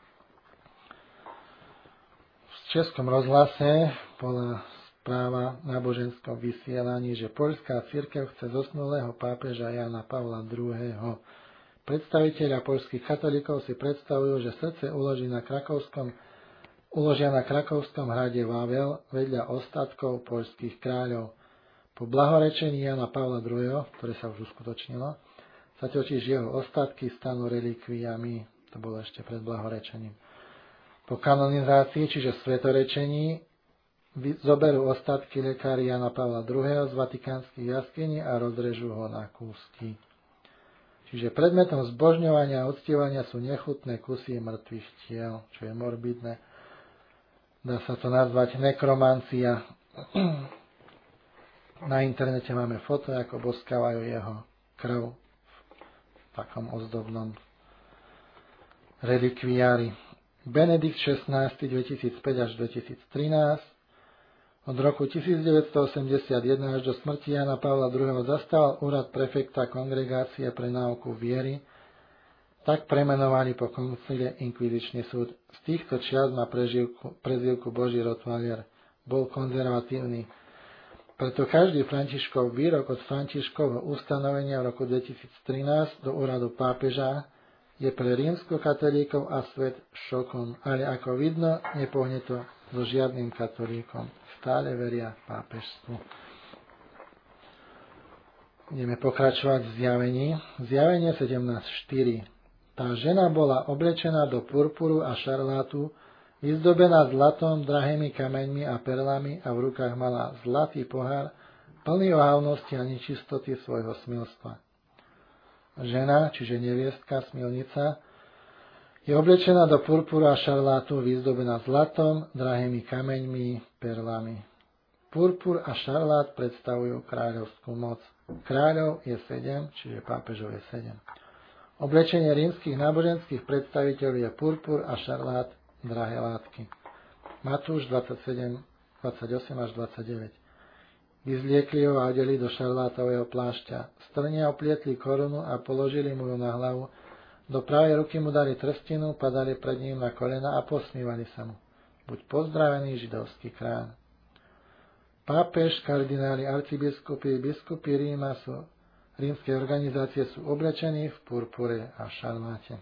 [SPEAKER 1] V Českom rozhlase bola správa na náboženskom vysielaní, že poľská cirkev chce zosnulého pápeža Jána Pavla druhého. Predstavitelia poľských katolíkov si predstavujú, že srdce uloží na krakovskom, uložia na krakovskom hrade Vavel vedľa ostatkov poľských kráľov. Po blahorečení Jána Pavla druhého., ktoré sa už uskutočnilo, sa totiž jeho ostatky stanú relikviami. To bolo ešte pred blahorečením. Po kanonizácii, čiže svetorečení, zoberú ostatky lekári Jána Pavla druhého. z vatikánskych jaskyní a rozrežú ho na kúsky. Čiže predmetom zbožňovania a uctievania sú nechutné kusy mŕtvych tiel, čo je morbidné. Dá sa to nazvať nekromancia. Na internete máme foto, ako boskávajú jeho krv v takom ozdobnom relikviári. Benedikt šestnásty dvetisícpäť až dvetisíctrinásť. Od roku tisícdeväťstoosemdesiatjeden až do smrti Jána Pavla druhého. zastával úrad prefekta Kongregácie pre náuku viery, tak premenovali po koncile Inkvizičný súd. Z týchto čias má prezývku Boží rotvalier. Bol konzervatívny. Preto každý Františkov výrok od Františkovho ustanovenia v roku dvetisíctrinásť do úradu pápeža je pre rímskokatolíkov a svet šokom, ale ako vidno, nepohne to so žiadnym katolíkom. Stále veria pápežstvu. Ideme pokračovať v zjavení. Zjavenie sedemnásť štyri. Tá žena bola oblečená do purpuru a šarlátu, vyzdobená zlatom, drahými kameňmi a perlami a v rukách mala zlatý pohár, plný ohavnosti a nečistoty svojho smilstva. Žena, čiže neviestka, smilnica, je oblečená do purpuru a šarlátu, vyzdobená zlatom, drahými kameňmi, perlami. Purpur a šarlát predstavujú kráľovskú moc. Kráľov je sedem, čiže pápežov je sedem. Oblečenie rímskych náboženských predstaviteľov je purpur a šarlát, drahé látky. Matúš dvadsaťsedem, dvadsaťosem až dvadsaťdeväť. Vyzliekli ho a odeli do šarlátového plášťa. Strnia oplietli korunu a položili mu ju na hlavu. Do pravej ruky mu dali trstinu, padali pred ním na kolena a posmívali sa mu. Buď pozdravený, židovský kráľ. Pápež, kardináli, arcibiskupy, biskupy Ríma sú, rímske organizácie sú oblečení v purpure a šarláte.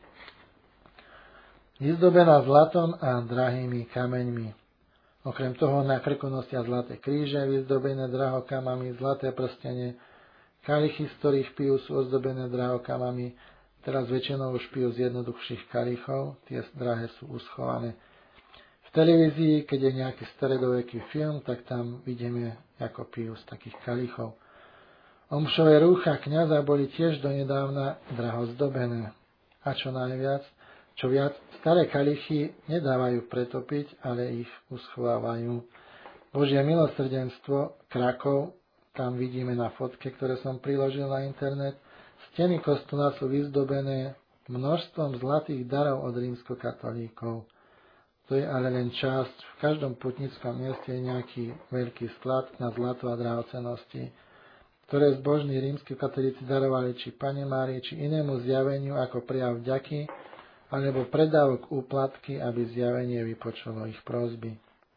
[SPEAKER 1] Vyzdobená zlatom a drahými kameňmi. Okrem toho na krku nosia zlaté kríže, vyzdobené drahokamami, zlaté prstenie, kalichy, z ktorých pijú, sú ozdobené drahokamami. Teraz väčšinou už pijú z jednoduchších kalichov, tie drahé sú uschované. V televízii, keď je nejaký stredoveký film, tak tam vidíme, ako pijú z takých kalichov. Omšové rúcha kňaza boli tiež donedávna draho zdobené. A čo najviac, čo viac, staré kalichy nedávajú pretopiť, ale ich uschovávajú. Božie milosrdenstvo, Krakov, tam vidíme na fotke, ktoré som priložil na internet. Steny kostola sú vyzdobené množstvom zlatých darov od rímskokatolíkov. To je ale len časť. V každom putnickom mieste je nejaký veľký sklad na zlato a drahocennosti, ktoré zbožní rímski katolíci darovali či Panne Márii, či inému zjaveniu ako prejav vďaky, alebo predávok úplatky, aby zjavenie vypočulo ich prosby.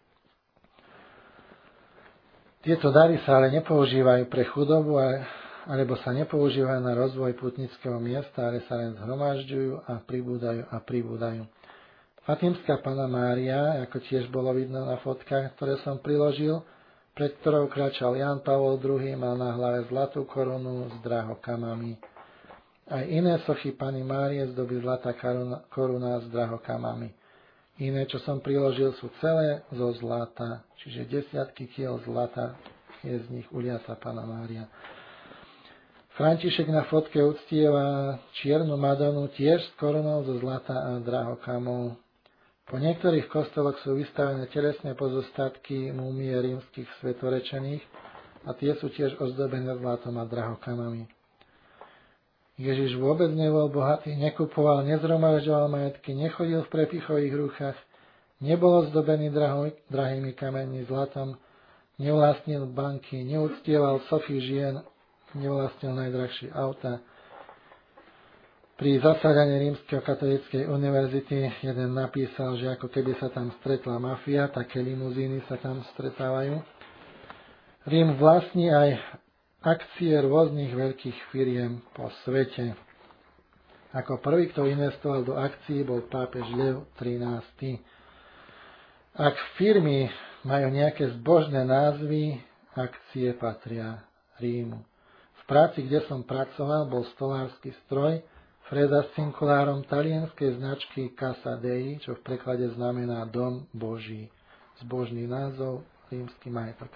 [SPEAKER 1] Tieto dary sa ale nepoužívajú pre chudobu, alebo sa nepoužívajú na rozvoj putnického miesta, ale sa len zhromažďujú a pribúdajú a pribúdajú. Fatimská Panna Mária, ako tiež bolo vidno na fotkách, ktoré som priložil, pred ktorou kráčal Ján Pavol druhý., mal na hlave zlatú korunu s drahokamami. Aj iné sochy Panny Márie zdobí zlatá koruna s drahokamami. Iné, čo som priložil, sú celé zo zlata, čiže desiatky kiel zlata je z nich uliata Panna Mária. František na fotke uctieva čiernu Madonu tiež s korunou zo zlata a drahokamov. Po niektorých kostoloch sú vystavené telesné pozostatky múmie rímskych svetorečených a tie sú tiež ozdobené zlatom a drahokamami. Ježiš vôbec nebol bohatý, nekupoval, nezhromažďoval majetky, nechodil v prepichových rúchach, nebol ozdobený draho, drahými kameňmi, zlatom, nevlastnil banky, neúctieval sochy žien, nevlastnil najdrahšie auta. Pri zasadaní Rímskeho katolíckej univerzity jeden napísal, že ako keby sa tam stretla mafia, také limuzíny sa tam stretávajú. Rím vlastní aj akcie rôznych veľkých firiem po svete. Ako prvý, kto investoval do akcií, bol pápež Lev trinásty. Ak firmy majú nejaké zbožné názvy, akcie patria Rímu. V práci, kde som pracoval, bol stolársky stroj, freza s cinkulárom talianskej značky Casa Dei, čo v preklade znamená Dom Boží. Zbožný názov, rímsky majetok.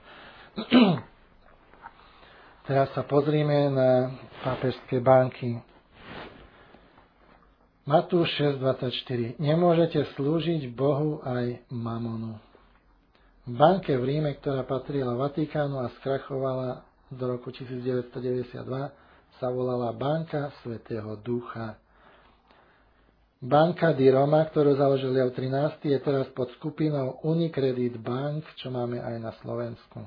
[SPEAKER 1] Teraz sa pozrime na pápežské banky. Matúš šesť dvadsaťštyri. Nemôžete slúžiť Bohu aj mamonu. V banke v Ríme, ktorá patrila Vatikánu a skrachovala do roku devätnásťstodeväťdesiatdva, sa volala Banka Svätého Ducha. Banka di Roma, ktorú založil Lev trinásty, je teraz pod skupinou Unicredit Bank, čo máme aj na Slovensku.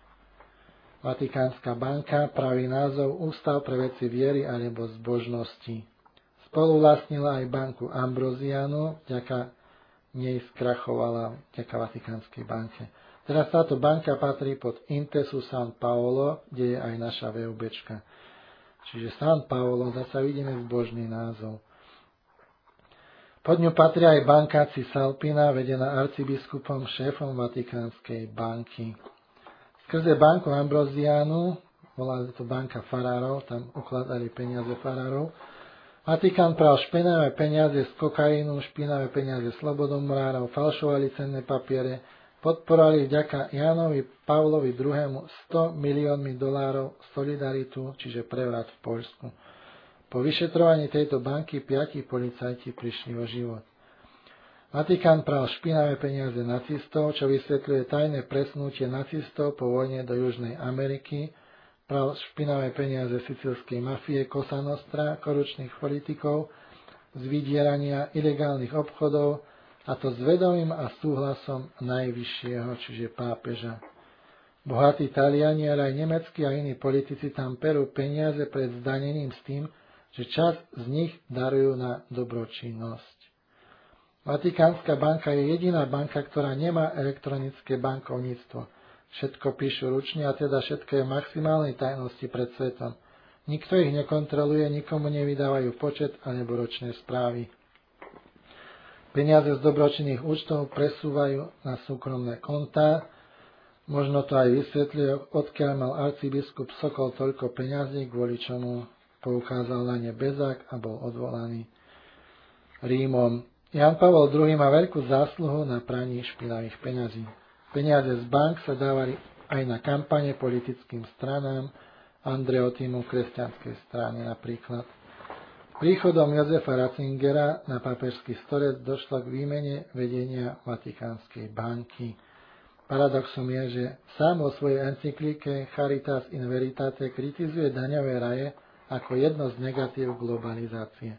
[SPEAKER 1] Vatikánska banka, pravý názov Ústav pre veci viery alebo zbožnosti. Spoluvlastnila aj banku Ambrosianu, vďaka nej skrachovala vďaka Vatikánskej banke. Teraz táto banka patrí pod Intesu San Paolo, kde je aj naša VUBčka. Čiže San Paolo, zasa vidíme zbožný názov. Pod ňu patrí aj banka Cisalpina, vedená arcibiskupom, šéfom Vatikánskej banky. Skrze banku Ambrosianu, volá to banka farárov, tam ukladali peniaze farárov, Vatikán pral špinavé peniaze z kokainu, špinavé peniaze slobodomorárov, falšovali cenné papiere, podporovali vďaka Jánovi Pavlovi druhému sto miliónmi dolárov solidaritu, čiže prevrat v Poľsku. Po vyšetrovaní tejto banky piati policajti prišli o život. Vatikán pral špinavé peniaze nacistov, čo vysvetľuje tajné presnutie nacistov po vojne do Južnej Ameriky, pral špinavé peniaze sicilskej mafie Cosa Nostra, korupčných politikov, z vydierania ilegálnych obchodov, a to s vedomím a súhlasom najvyššieho, čiže pápeža. Bohatí Taliani, ale aj nemeckí a iní politici tam perú peniaze pred zdanením s tým, že časť z nich darujú na dobročinnosť. Vatikánska banka je jediná banka, ktorá nemá elektronické bankovníctvo. Všetko píšu ručne a teda všetko je v maximálnej tajnosti pred svetom. Nikto ich nekontroluje, nikomu nevydávajú počet alebo ročné správy. Peniaze z dobročinných účtov presúvajú na súkromné kontá. Možno to aj vysvetľuje, odkiaľ mal arcibiskup Sokol toľko peňazí, kvôli čomu poukázal na ne Bezák a bol odvolaný Rímom. Ján Pavol druhý má veľkú zásluhu na praní špinavých peňazí. Peniaze z bank sa dávali aj na kampane politickým stranám, Andreotímu kresťanskej strany napríklad. Príchodom Jozefa Ratzingera na pápežský stolec došlo k výmene vedenia Vatikánskej banky. Paradoxom je, že sám vo svojej encyklike Charitas in Veritate kritizuje daňové raje ako jedno z negatív globalizácie.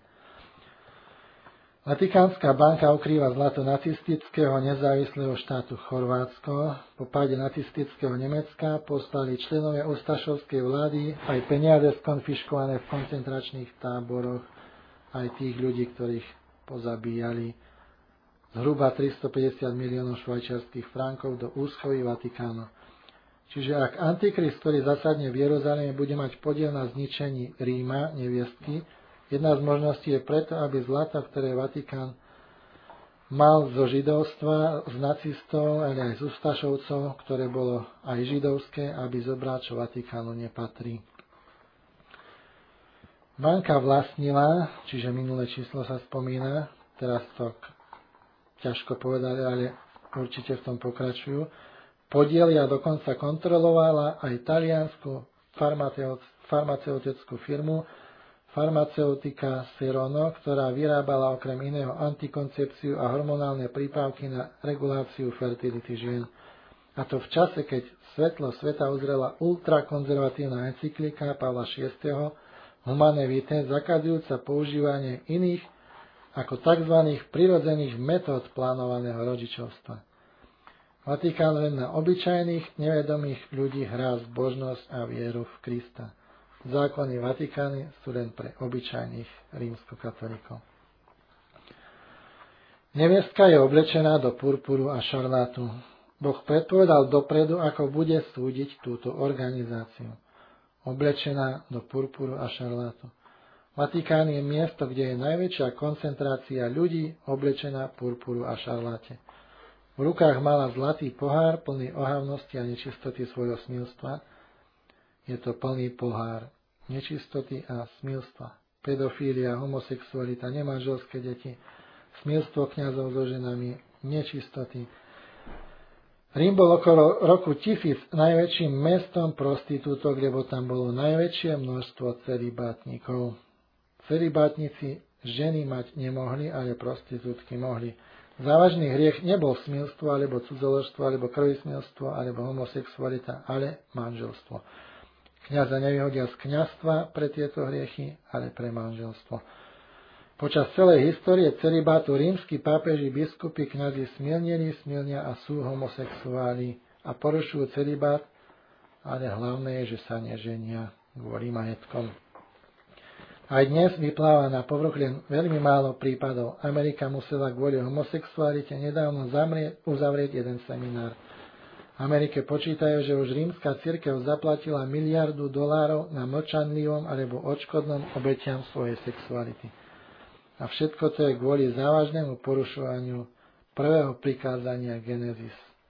[SPEAKER 1] Vatikánska banka ukrýva zlato nacistického nezávislého štátu Chorvátsko. Po páde nacistického Nemecka poslali členovia ustašovskej vlády aj peniaze skonfiškované v koncentračných táboroch, aj tých ľudí, ktorých pozabíjali. Zhruba tristopäťdesiat miliónov švajčiarskych frankov do úschovy Vatikánu. Čiže ak Antikrist, ktorý zasadne v Jeruzaleme, bude mať podiel na zničení Ríma, neviestky, jedna z možností je preto, aby zlato, ktoré Vatikán mal zo židovstva, z nacistov, ale aj z ustašovcov, ktoré bolo aj židovské, aby zobral, čo Vatikánu nepatrí. Banka vlastnila, čiže minulé číslo sa spomína, teraz to ťažko povedali, ale určite v tom pokračujú, podiely a dokonca kontrolovala aj taliansku farmaceutickú firmu Farmaceutika Serono, ktorá vyrábala okrem iného antikoncepciu a hormonálne prípravky na reguláciu fertility žien. A to v čase, keď svetlo sveta uzrela ultrakonzervatívna encyklika Pavla šiesteho Humane Vitae, zakazujúca používanie iných ako tzv. Prirodzených metód plánovaného rodičovstva. Vatikán len na obyčajných, nevedomých ľudí hrá zbožnosť a vieru v Krista. Zákony Vatikány sú len pre obyčajných rímskokatolíkov. Neviestka je oblečená do purpuru a šarlátu. Boh predpovedal dopredu, ako bude súdiť túto organizáciu. Oblečená do purpuru a šarlátu. Vatikán je miesto, kde je najväčšia koncentrácia ľudí oblečená v purpuru a šarláte. V rukách mala zlatý pohár plný ohavnosti a nečistoty svojho smilstva. Je to plný pohár nečistoty a smilstva. Pedofília, homosexualita, nemanželské deti, smilstvo kňazov so ženami, nečistoty. Rím bol okolo roku tisíc najväčším mestom prostitútok, lebo tam bolo najväčšie množstvo celibátnikov. Celibátnici ženy mať nemohli, ale prostitútky mohli. Závažný hriech nebol smilstvo, alebo cudzoložstvo, alebo krvismilstvo, alebo homosexualita, ale manželstvo. Kňaza nevyhodia z kňazstva pre tieto hriechy, ale pre manželstvo. Počas celej histórie celibátu rímski pápeži, biskupy, kňazi smilnili, smilnia a sú homosexuáli a porušujú celibát, ale hlavné je, že sa neženia kvôli majetkom. Aj dnes vypláva na povrch len veľmi málo prípadov. Amerika musela kvôli homosexualite nedávno zamrieť, uzavrieť jeden seminár. V Amerike počítajú, že už rímska cirkev zaplatila miliardu dolárov na mlčanlivom alebo odškodnom obetiam svojej sexuality. A všetko to je kvôli závažnému porušovaniu prvého prikázania Genesis.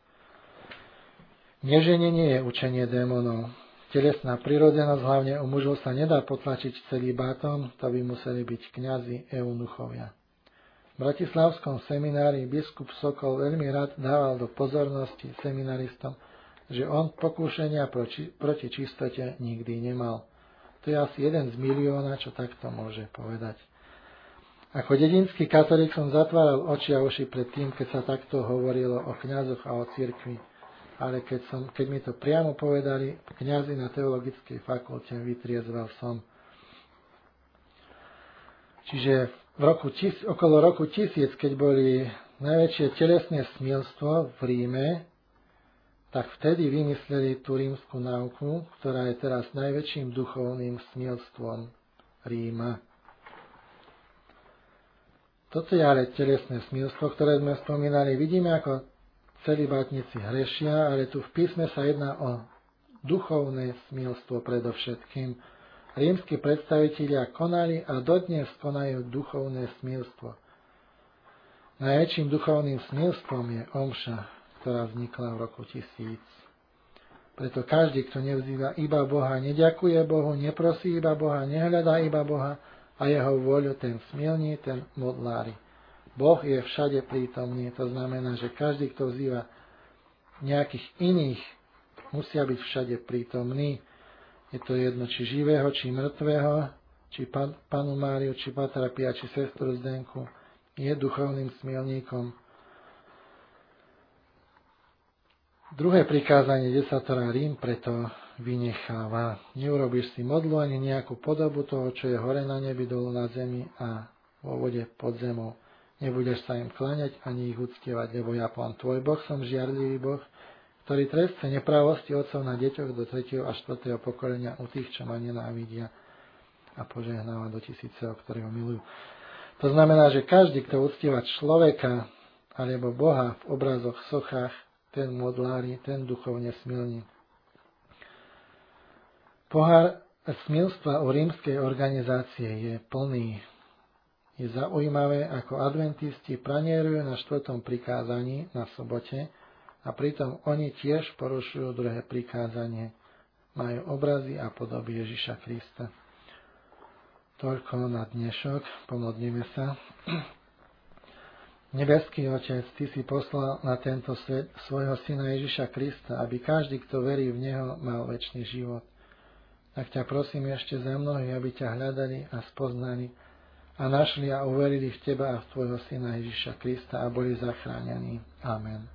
[SPEAKER 1] Neženenie je učenie démonov. Telesná prirodzenosť, hlavne u mužov, sa nedá potlačiť celibátom, to by museli byť kňazi eunuchovia. V bratislavskom seminári biskup Sokol veľmi rád dával do pozornosti seminaristom, že on pokúšania proti, proti čistote nikdy nemal. To je asi jeden z milióna, čo takto môže povedať. Ako dedinský katolík som zatváral oči a uši pred tým, keď sa takto hovorilo o kňazoch a o cirkvi. Ale keď, som, keď mi to priamo povedali kňazi na teologickej fakulte, vytriezval som. Čiže v roku, okolo roku tisíc, keď boli najväčšie telesné smilstvo v Ríme, tak vtedy vymysleli tú rímsku náuku, ktorá je teraz najväčším duchovným smilstvom Ríma. Toto je ale telesné smilstvo, ktoré sme spomínali. Vidíme, ako celibátnici hrešia, ale tu v písme sa jedná o duchovné smilstvo predovšetkým. Rímski predstavitelia konali a dodnes konajú duchovné smilstvo. Najväčším duchovným smilstvom je omša, ktorá vznikla v roku tisíc. Preto každý, kto nevzýva iba Boha, neďakuje Bohu, neprosí iba Boha, nehľadá iba Boha a jeho vôľu, ten smilní, ten modlári. Boh je všade prítomný, to znamená, že každý, kto vzýva nejakých iných, musia byť všade prítomní. Je to jedno, či živého, či mŕtvého, či pan, panu Máriu, či Patra Pia, či sestru Zdenku, je duchovným smilníkom. Druhé prikázanie desatora Rím preto vynecháva. Neurobíš si modlu ani nejakú podobu toho, čo je hore na nebi, dolu na zemi a vo vode pod zemou. Nebudeš sa im kláňať ani ich uctievať, lebo ja, Pán tvoj Boh, som žiarlivý Boh, ktorý trestce nepravosti otcov na deťoch do tretieho a štvrtého pokolenia u tých, čo ma nenávidia, a požehnáva do tisíceho, ktorí ho milujú. To znamená, že každý, kto uctieva človeka alebo Boha v obrazoch, sochách, ten modlári, ten duchovne smilní. Pohár smilstva u rímskej organizácie je plný. Je zaujímavé, ako adventisti pranierujú na štvrtom prikázaní na sobote a pritom oni tiež porušujú druhé prikázanie. Majú obrazy a podoby Ježiša Krista. Toľko na dnešok, pomodlíme sa. Nebeský Otec, Ty si poslal na tento svet svojho Syna Ježiša Krista, aby každý, kto verí v Neho, mal večný život. Tak ťa prosím ešte za mnohých, aby ťa hľadali a spoznali a našli a uverili v Teba a v Tvojho Syna Ježiša Krista a boli zachránení. Amen.